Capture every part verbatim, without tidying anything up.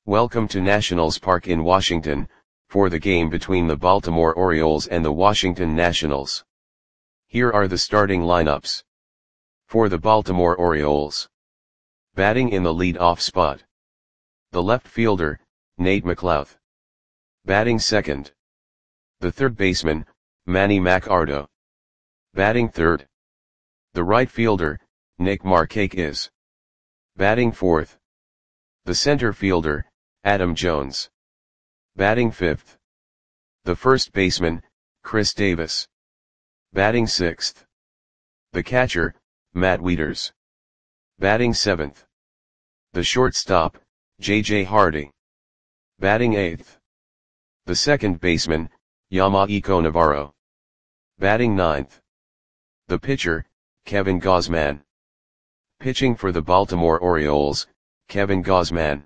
Welcome to Nationals Park in Washington, for the game between the Baltimore Orioles and the Washington Nationals. Here are the starting lineups. For the Baltimore Orioles. Batting in the lead-off spot. The left fielder, Nate McLouth. Batting second. The third baseman, Manny Machado. Batting third. The right fielder, Nick Markakis. Batting fourth. The center fielder, Adam Jones. Batting fifth. The first baseman, Chris Davis. Batting sixth. The catcher, Matt Wieters. Batting seventh. The shortstop, J J Hardy. Batting eighth. The second baseman, Yamaico Navarro. Batting ninth. The pitcher, Kevin Gausman. Pitching for the Baltimore Orioles, Kevin Gausman.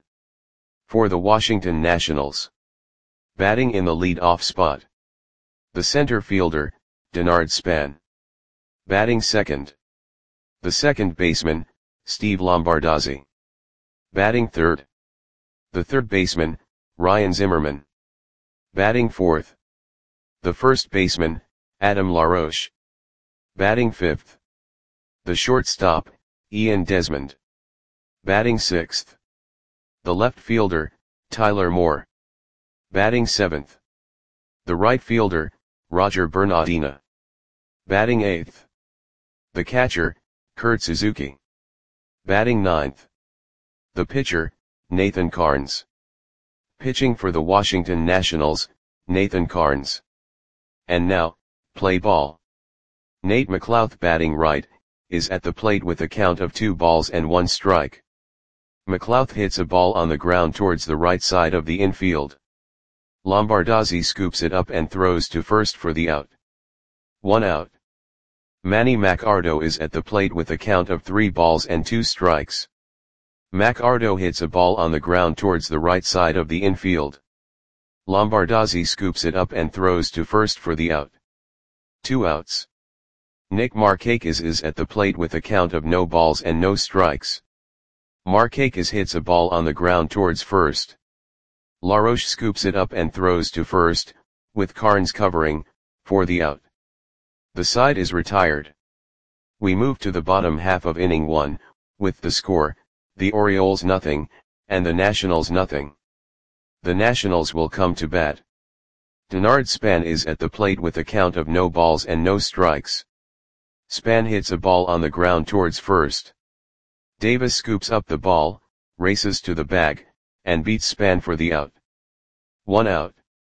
For the Washington Nationals. Batting in the lead-off spot. The center fielder, Denard Span. Batting second. The second baseman, Steve Lombardozzi. Batting third. The third baseman, Ryan Zimmerman. Batting fourth. The first baseman, Adam LaRoche. Batting fifth. The shortstop, Ian Desmond. Batting sixth. The left fielder, Tyler Moore. Batting seventh. The right fielder, Roger Bernardina. Batting eighth. The catcher, Kurt Suzuki. Batting ninth. The pitcher, Nathan Carnes. Pitching for the Washington Nationals, Nathan Carnes. And now, play ball. Nate McLouth batting right, is at the plate with a count of two balls and one strike. McLouth hits a ball on the ground towards the right side of the infield. Lombardozzi scoops it up and throws to first for the out. One out. Manny Machado is at the plate with a count of three balls and two strikes. Machado hits a ball on the ground towards the right side of the infield. Lombardozzi scoops it up and throws to first for the out. Two outs. Nick Markakis is at the plate with a count of no balls and no strikes. Markakis hits a ball on the ground towards first. LaRoche scoops it up and throws to first, with Carnes covering, for the out. The side is retired. We move to the bottom half of inning one, with the score, the Orioles nothing, and the Nationals nothing. The Nationals will come to bat. Denard Span is at the plate with a count of no balls and no strikes. Span hits a ball on the ground towards first. Davis scoops up the ball, races to the bag, and beats Span for the out. One out.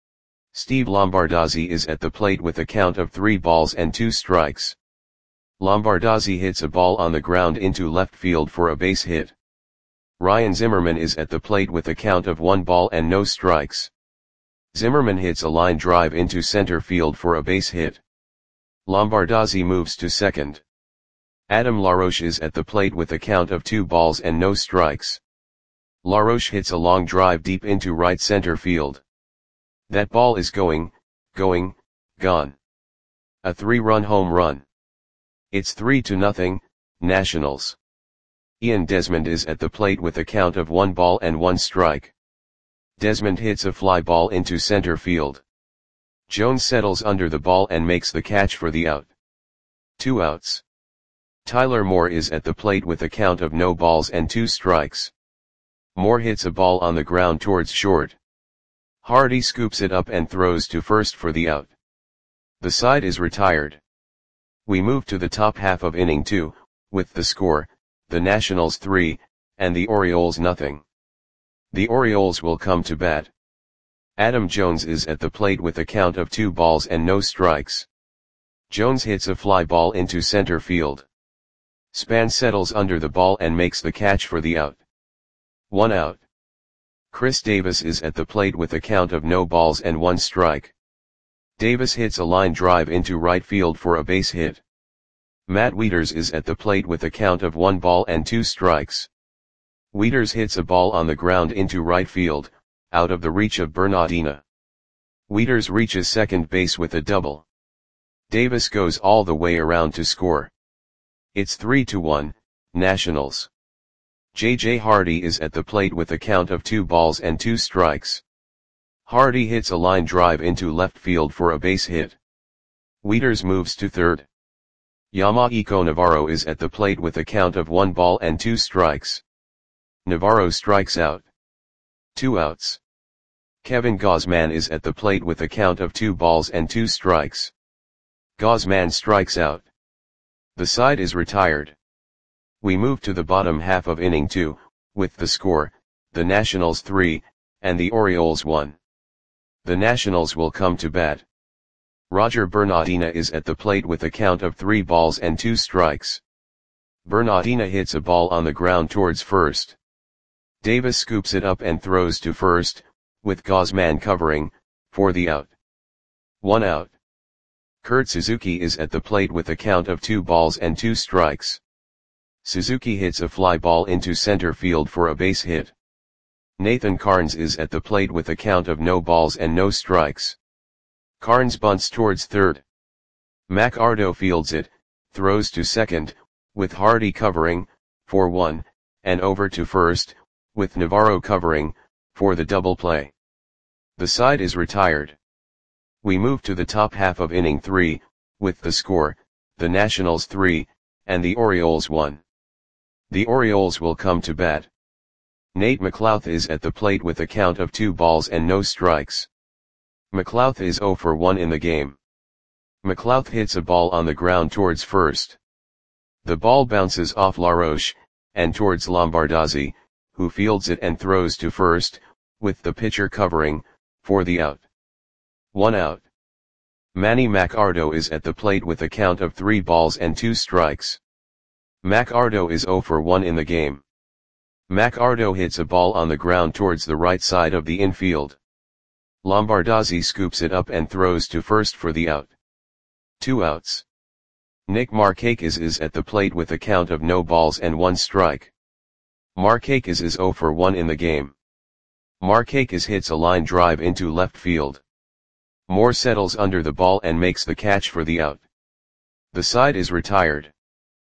Steve Lombardozzi is at the plate with a count of three balls and two strikes. Lombardozzi hits a ball on the ground into left field for a base hit. Ryan Zimmerman is at the plate with a count of one ball and no strikes. Zimmerman hits a line drive into center field for a base hit. Lombardozzi moves to second. Adam LaRoche is at the plate with a count of two balls and no strikes. LaRoche hits a long drive deep into right center field. That ball is going, going, gone. A three-run home run. It's three to nothing, Nationals. Ian Desmond is at the plate with a count of one ball and one strike. Desmond hits a fly ball into center field. Jones settles under the ball and makes the catch for the out. Two outs. Tyler Moore is at the plate with a count of no balls and two strikes. Moore hits a ball on the ground towards short. Hardy scoops it up and throws to first for the out. The side is retired. We move to the top half of inning two, with the score, the Nationals three, and the Orioles nothing. The Orioles will come to bat. Adam Jones is at the plate with a count of two balls and no strikes. Jones hits a fly ball into center field. Span settles under the ball and makes the catch for the out. One out. Chris Davis is at the plate with a count of no balls and one strike. Davis hits a line drive into right field for a base hit. Matt Wieters is at the plate with a count of one ball and two strikes. Wieters hits a ball on the ground into right field, out of the reach of Bernardina. Wieters reaches second base with a double. Davis goes all the way around to score. It's three to one, Nationals. J J Hardy is at the plate with a count of two balls and two strikes. Hardy hits a line drive into left field for a base hit. Wieters moves to third. Yamaico Navarro is at the plate with a count of one ball and two strikes. Navarro strikes out. Two outs. Kevin Gausman is at the plate with a count of two balls and two strikes. Gausman strikes out. The side is retired. We move to the bottom half of inning two, with the score, the Nationals three, and the Orioles one. The Nationals will come to bat. Roger Bernardina is at the plate with a count of three balls and two strikes. Bernardina hits a ball on the ground towards first. Davis scoops it up and throws to first, with Gausman covering, for the out. One out. Kurt Suzuki is at the plate with a count of two balls and two strikes. Suzuki hits a fly ball into center field for a base hit. Nathan Carnes is at the plate with a count of no balls and no strikes. Carnes bunts towards third. Mac Ardo fields it, throws to second, with Hardy covering, for one, and over to first, with Navarro covering, for the double play. The side is retired. We move to the top half of inning three, with the score, the Nationals three, and the Orioles one. The Orioles will come to bat. Nate McLouth is at the plate with a count of two balls and no strikes. McLouth is zero for one in the game. McLouth hits a ball on the ground towards first. The ball bounces off LaRoche, and towards Lombardozzi, who fields it and throws to first, with the pitcher covering, for the out. One out. Manny Macardo is at the plate with a count of three balls and two strikes. Macardo is zero for one in the game. Macardo hits a ball on the ground towards the right side of the infield. Lombardozzi scoops it up and throws to first for the out. Two outs. Nick Markakis is at the plate with a count of no balls and one strike. Markakis is zero for one in the game. Markakis hits a line drive into left field. Moore settles under the ball and makes the catch for the out. The side is retired.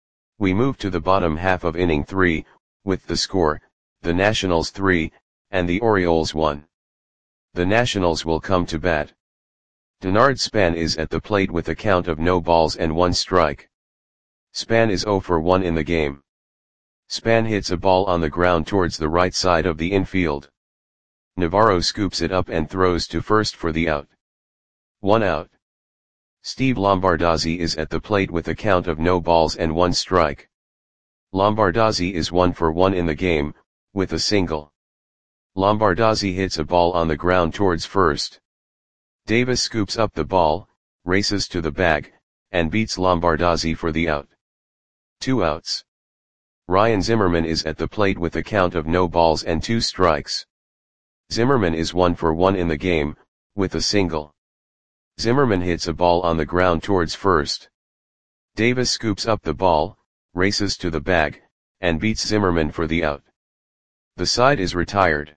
We move to the bottom half of inning three, with the score, the Nationals three, and the Orioles one. The Nationals will come to bat. Denard Span is at the plate with a count of no balls and one strike. Span is zero for one in the game. Span hits a ball on the ground towards the right side of the infield. Navarro scoops it up and throws to first for the out. One out. Steve Lombardozzi is at the plate with a count of no balls and one strike. Lombardozzi is one for one in the game, with a single. Lombardozzi hits a ball on the ground towards first. Davis scoops up the ball, races to the bag, and beats Lombardozzi for the out. Two outs. Ryan Zimmerman is at the plate with a count of no balls and two strikes. Zimmerman is one for one in the game, with a single. Zimmerman hits a ball on the ground towards first. Davis scoops up the ball, races to the bag, and beats Zimmerman for the out. The side is retired.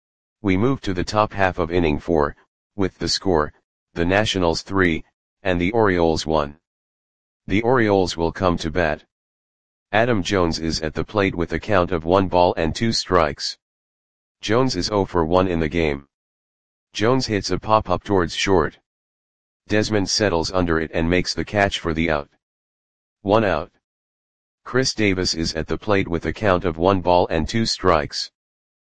We move to the top half of inning four, with the score, the Nationals three, and the Orioles one. The Orioles will come to bat. Adam Jones is at the plate with a count of one ball and two strikes. Jones is zero for one in the game. Jones hits a pop-up towards short. Desmond settles under it and makes the catch for the out. One out. Chris Davis is at the plate with a count of one ball and two strikes.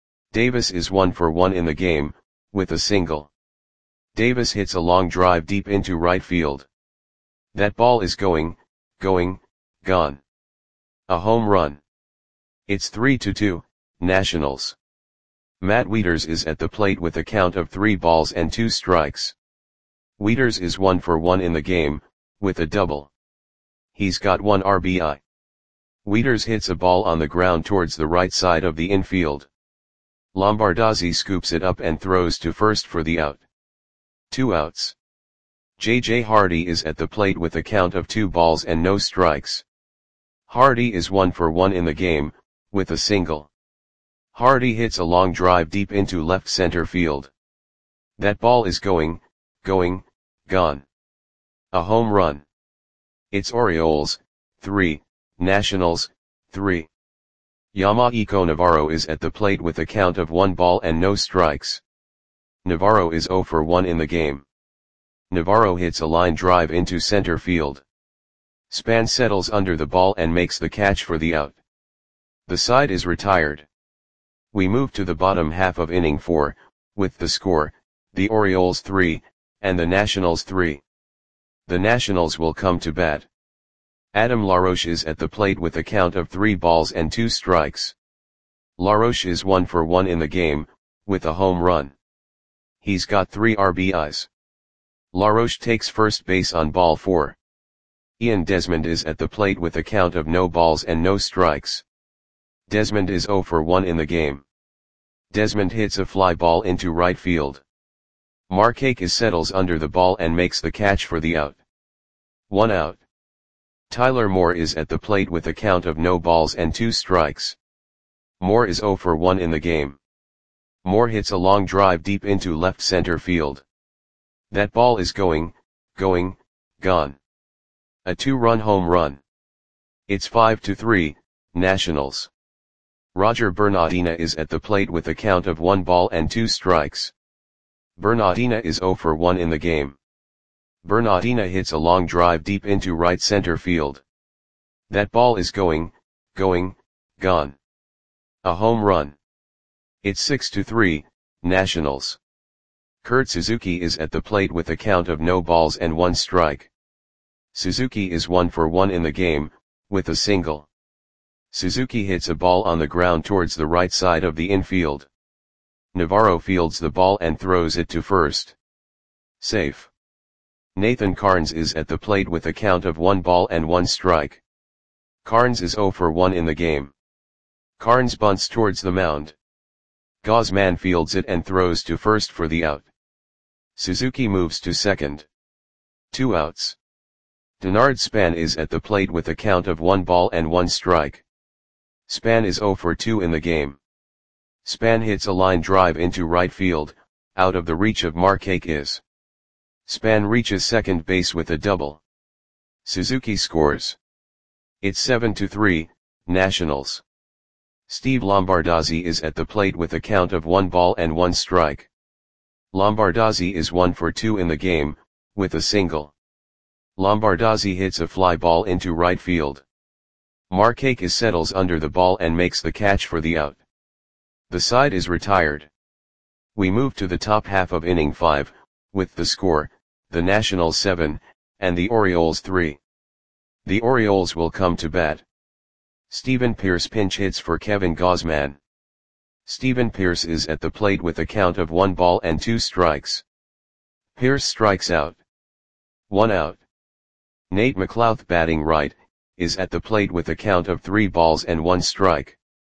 Davis is one for one in the game, with a single. Davis hits a long drive deep into right field. That ball is going, going, gone. A home run. It's three to two, Nationals. Matt Wieters is at the plate with a count of three balls and two strikes. Wieters is one for one in the game, with a double. He's got one R B I. Wieters hits a ball on the ground towards the right side of the infield. Lombardozzi scoops it up and throws to first for the out. Two outs. J J Hardy is at the plate with a count of two balls and no strikes. Hardy is one for one in the game, with a single. Hardy hits a long drive deep into left center field. That ball is going, going, gone. A home run. It's Orioles, three, Nationals, three. Yamaiko Navarro is at the plate with a count of one ball and no strikes. Navarro is zero for one in the game. Navarro hits a line drive into center field. Span settles under the ball and makes the catch for the out. The side is retired. We move to the bottom half of inning four, with the score, the Orioles three, and the Nationals three. The Nationals will come to bat. Adam LaRoche is at the plate with a count of three balls and two strikes. LaRoche is one for one in the game, with a home run. He's got three R B Is. LaRoche takes first base on ball four. Ian Desmond is at the plate with a count of no balls and no strikes. Desmond is zero for one in the game. Desmond hits a fly ball into right field. Markakis settles under the ball and makes the catch for the out. One out. Tyler Moore is at the plate with a count of no balls and two strikes. Moore is zero for one in the game. Moore hits a long drive deep into left center field. That ball is going, going, gone. A two-run home run. It's five to three, Nationals. Roger Bernardina is at the plate with a count of one ball and two strikes. Bernardina is zero for one in the game. Bernardina hits a long drive deep into right center field. That ball is going, going, gone. A home run. It's six to three, Nationals. Kurt Suzuki is at the plate with a count of no balls and one strike. Suzuki is one for one in the game, with a single. Suzuki hits a ball on the ground towards the right side of the infield. Navarro fields the ball and throws it to first. Safe. Nathan Carnes is at the plate with a count of one ball and one strike. Carnes is zero for one in the game. Carnes bunts towards the mound. Guzman fields it and throws to first for the out. Suzuki moves to second. Two outs. Denard Span is at the plate with a count of one ball and one strike. Span is zero for two in the game. Span hits a line drive into right field, out of the reach of Markakis. Span reaches second base with a double. Suzuki scores. It's seven to three, Nationals. Steve Lombardozzi is at the plate with a count of one ball and one strike. Lombardozzi is one for two in the game, with a single. Lombardozzi hits a fly ball into right field. Markakis settles under the ball and makes the catch for the out. The side is retired. We move to the top half of inning five, with the score, the Nationals seven, and the Orioles three. The Orioles will come to bat. Stephen Pearce pinch hits for Kevin Guzman. Stephen Pearce is at the plate with a count of one ball and two strikes. Pearce strikes out. One out. Nate McLouth batting right, is at the plate with a count of three balls and one strike.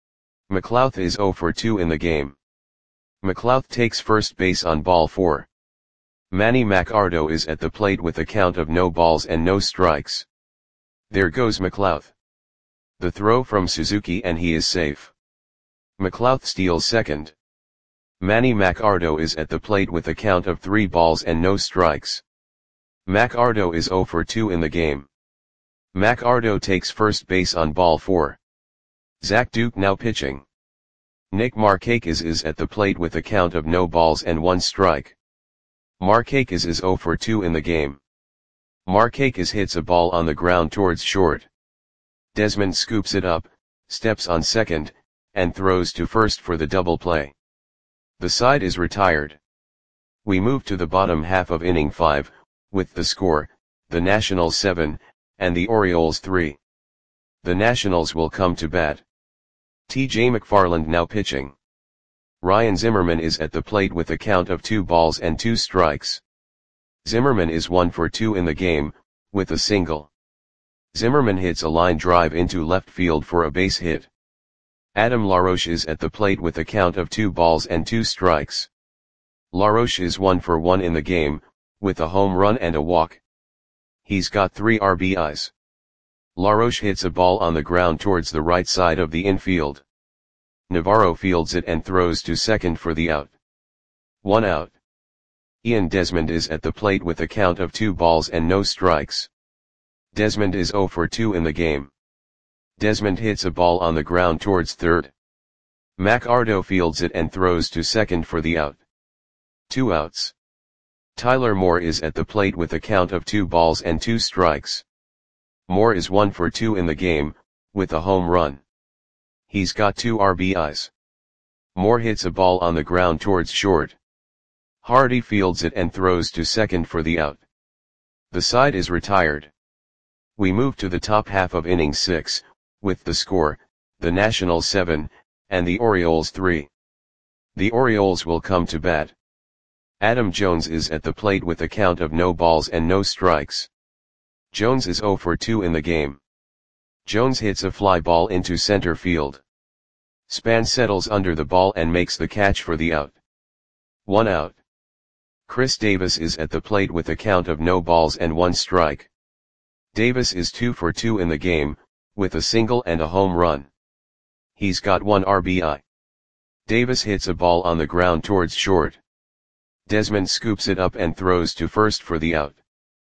McLouth is zero for two in the game. McLouth takes first base on ball four. Manny Macardo is at the plate with a count of no balls and no strikes. There goes McLouth. The throw from Suzuki and he is safe. McLouth steals second. Manny Macardo is at the plate with a count of three balls and no strikes. Macardo is zero for two in the game. Macardo takes first base on ball four. Zach Duke now pitching. Nick Markakis is at the plate with a count of no balls and one strike. Markakis is zero for two in the game. Markakis hits a ball on the ground towards short. Desmond scoops it up, steps on second, and throws to first for the double play. The side is retired. We move to the bottom half of inning five, with the score, the Nationals seven, and the Orioles three. The Nationals will come to bat. T J McFarland now pitching. Ryan Zimmerman is at the plate with a count of two balls and two strikes. Zimmerman is one for two in the game, with a single. Zimmerman hits a line drive into left field for a base hit. Adam LaRoche is at the plate with a count of two balls and two strikes. LaRoche is one for one in the game, with a home run and a walk. He's got three R B Is. LaRoche hits a ball on the ground towards the right side of the infield. Navarro fields it and throws to second for the out. One out. Ian Desmond is at the plate with a count of two balls and no strikes. Desmond is zero for two in the game. Desmond hits a ball on the ground towards third. McArdo fields it and throws to second for the out. Two outs. Tyler Moore is at the plate with a count of two balls and two strikes. Moore is one for two in the game, with a home run. He's got two R B Is. Moore hits a ball on the ground towards short. Hardy fields it and throws to second for the out. The side is retired. We move to the top half of inning six, with the score, the Nationals seven, and the Orioles three. The Orioles will come to bat. Adam Jones is at the plate with a count of no balls and no strikes. Jones is zero for two in the game. Jones hits a fly ball into center field. Span settles under the ball and makes the catch for the out. One out. Chris Davis is at the plate with a count of no balls and one strike. Davis is two for two in the game, with a single and a home run. He's got one R B I. Davis hits a ball on the ground towards short. Desmond scoops it up and throws to first for the out.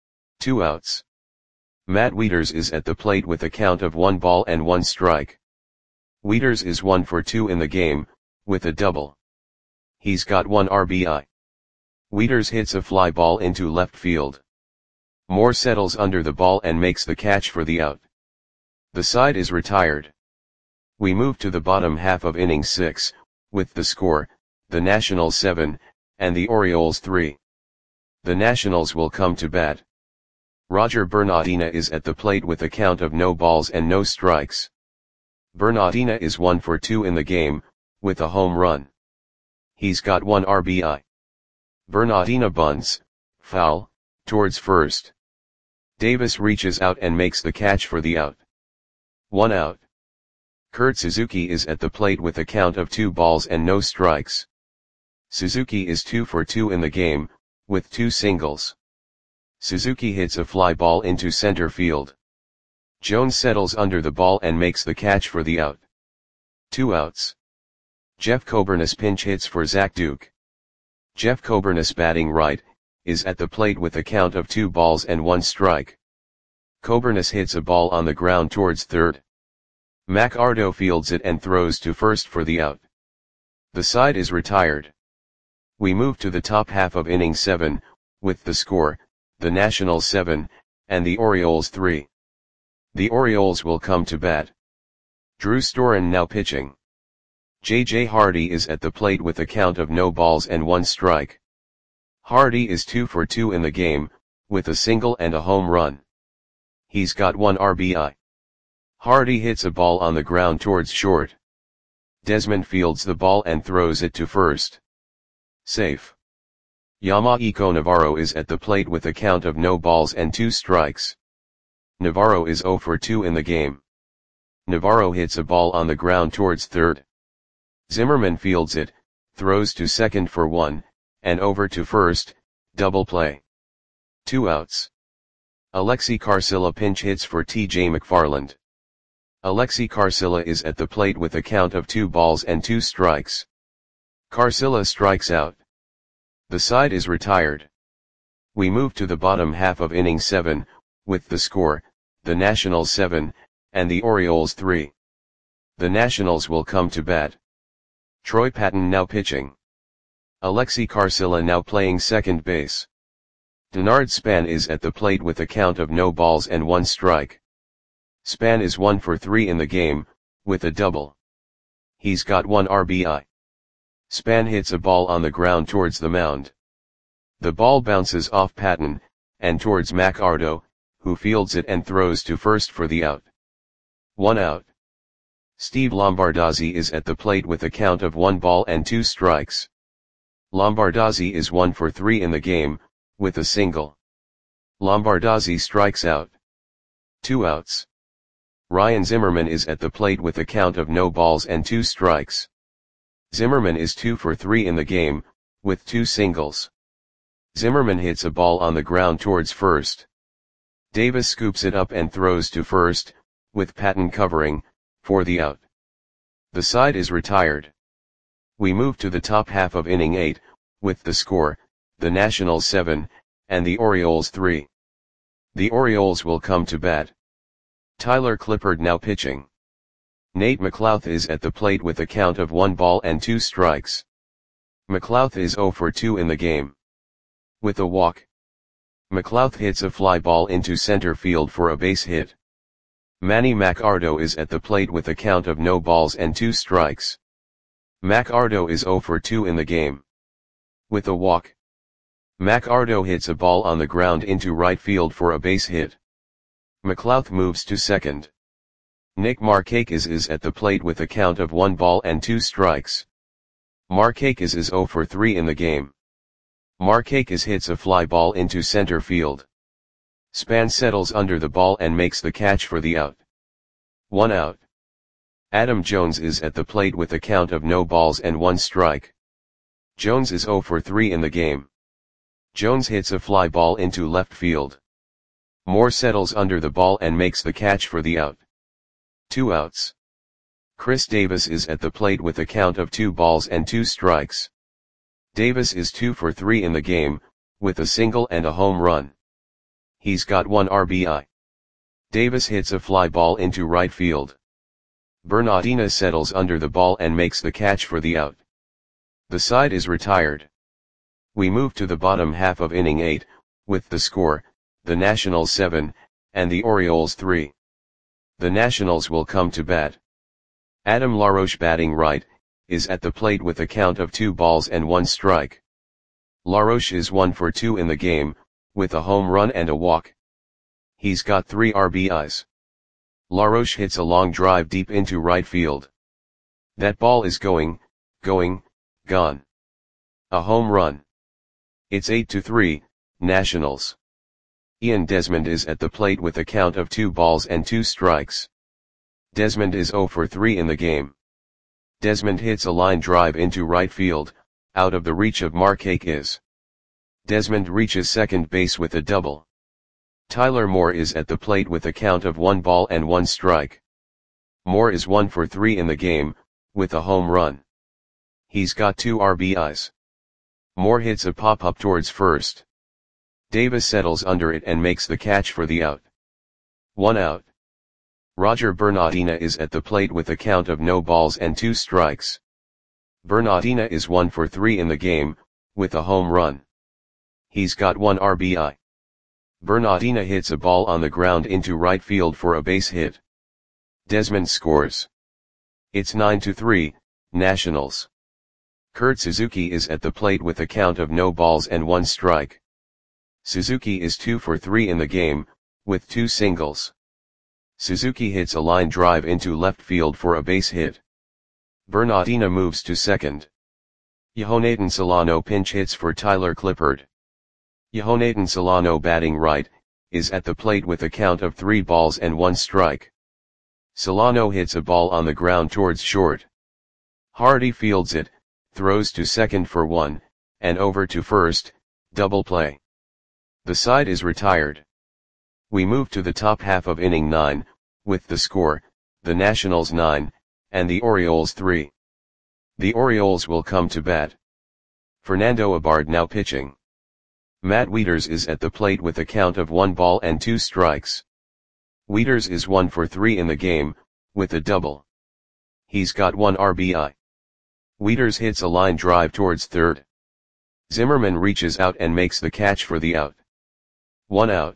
Two outs. Matt Wieters is at the plate with a count of one ball and one strike. Wieters is one for two in the game, with a double. He's got one R B I. Wieters hits a fly ball into left field. Moore settles under the ball and makes the catch for the out. The side is retired. We move to the bottom half of inning six, with the score, the Nationals seven, and the Orioles three. The Nationals will come to bat. Roger Bernardina is at the plate with a count of no balls and no strikes. Bernardina is one for two in the game, with a home run. He's got one R B I. Bernardina bunts, foul, towards first. Davis reaches out and makes the catch for the out. One out. Kurt Suzuki is at the plate with a count of two balls and no strikes. Suzuki is two for two in the game, with two singles. Suzuki hits a fly ball into center field. Jones settles under the ball and makes the catch for the out. Two outs. Jeff Coburnis pinch hits for Zach Duke. Jeff Coburnis, batting right, is at the plate with a count of two balls and one strike. Coburnis hits a ball on the ground towards third. McArdo fields it and throws to first for the out. The side is retired. We move to the top half of inning seven, with the score, the Nationals seven, and the Orioles three. The Orioles will come to bat. Drew Storen now pitching. J J Hardy is at the plate with a count of no balls and one strike. Hardy is two for two in the game, with a single and a home run. He's got one R B I. Hardy hits a ball on the ground towards short. Desmond fields the ball and throws it to first. Safe. Yamaico Navarro is at the plate with a count of no balls and two strikes. Navarro is zero for two in the game. Navarro hits a ball on the ground towards third. Zimmerman fields it, throws to second for one, and over to first, double play. Two outs. Alexi Carcilla pinch hits for T J McFarland. Alexi Carcilla is at the plate with a count of two balls and two strikes. Carcilla strikes out. The side is retired. We move to the bottom half of inning seven, with the score, the Nationals seven, and the Orioles three. The Nationals will come to bat. Troy Patton now pitching. Alexi Carcilla now playing second base. Denard Span is at the plate with a count of no balls and one strike. Span is one for three in the game, with a double. He's got one R B I. Span hits a ball on the ground towards the mound. The ball bounces off Patton, and towards McArdo, who fields it and throws to first for the out. One out. Steve Lombardozzi is at the plate with a count of one ball and two strikes. Lombardozzi is one for three in the game, with a single. Lombardozzi strikes out. Two outs. Ryan Zimmerman is at the plate with a count of no balls and two strikes. Zimmerman is two for three in the game, with two singles. Zimmerman hits a ball on the ground towards first. Davis scoops it up and throws to first, with Patton covering, for the out. The side is retired. We move to the top half of inning eight, with the score, the Nationals seven, and the Orioles three. The Orioles will come to bat. Tyler Clippard now pitching. Nate McLouth is at the plate with a count of one ball and two strikes. McLouth is zero for two in the game. With a walk, McLouth hits a fly ball into center field for a base hit. Manny Macardo is at the plate with a count of no balls and two strikes. Macardo is zero for two in the game. With a walk, Macardo hits a ball on the ground into right field for a base hit. McLouth moves to second. Nick Markakis is at the plate with a count of one ball and two strikes. Markakis is zero for three in the game. Markakis hits a fly ball into center field. Span settles under the ball and makes the catch for the out. One out. Adam Jones is at the plate with a count of no balls and one strike. Jones is zero for three in the game. Jones hits a fly ball into left field. Moore settles under the ball and makes the catch for the out. Two outs. Chris Davis is at the plate with a count of two balls and two strikes. Davis is two for three in the game, with a single and a home run. He's got one R B I. Davis hits a fly ball into right field. Bernardina settles under the ball and makes the catch for the out. The side is retired. We move to the bottom half of inning eight, with the score, the Nationals seven, and the Orioles three. The Nationals will come to bat. Adam LaRoche batting right, is at the plate with a count of two balls and one strike. LaRoche is one for two in the game, with a home run and a walk. He's got three R B Is. LaRoche hits a long drive deep into right field. That ball is going, going, gone. A home run. It's eight to three, Nationals. Ian Desmond is at the plate with a count of two balls and two strikes. Desmond is zero for three in the game. Desmond hits a line drive into right field, out of the reach of Markakis. Desmond reaches second base with a double. Tyler Moore is at the plate with a count of one ball and one strike. Moore is one for three in the game, with a home run. He's got two R B Is. Moore hits a pop-up towards first. Davis settles under it and makes the catch for the out. One out. Roger Bernardina is at the plate with a count of no balls and two strikes. Bernardina is one for three in the game, with a home run. He's got one R B I. Bernardina hits a ball on the ground into right field for a base hit. Desmond scores. It's nine to three, Nationals. Kurt Suzuki is at the plate with a count of no balls and one strike. Suzuki is two for three in the game, with two singles. Suzuki hits a line drive into left field for a base hit. Bernardina moves to second. Yohanatan Solano pinch hits for Tyler Clippard. Yohanatan Solano batting right, is at the plate with a count of three balls and one strike. Solano hits a ball on the ground towards short. Hardy fields it, throws to second for one, and over to first, double play. The side is retired. We move to the top half of inning nine, with the score, the Nationals nine, and the Orioles three. The Orioles will come to bat. Fernando Abad now pitching. Matt Wieters is at the plate with a count of one ball and two strikes. Wieters is one for three in the game, with a double. He's got one R B I. Wieters hits a line drive towards third. Zimmerman reaches out and makes the catch for the out. One out.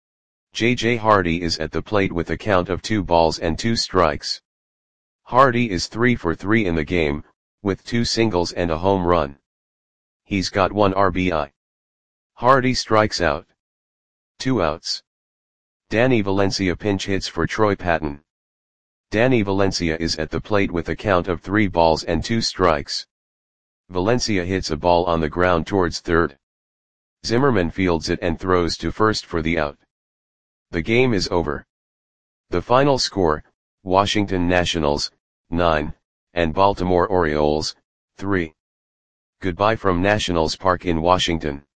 J J Hardy is at the plate with a count of two balls and two strikes. Hardy is three for three in the game, with two singles and a home run. He's got one R B I. Hardy strikes out. Two outs. Danny Valencia pinch hits for Troy Patton. Danny Valencia is at the plate with a count of three balls and two strikes. Valencia hits a ball on the ground towards third. Zimmerman fields it and throws to first for the out. The game is over. The final score, Washington Nationals, nine, and Baltimore Orioles, three. Goodbye from Nationals Park in Washington.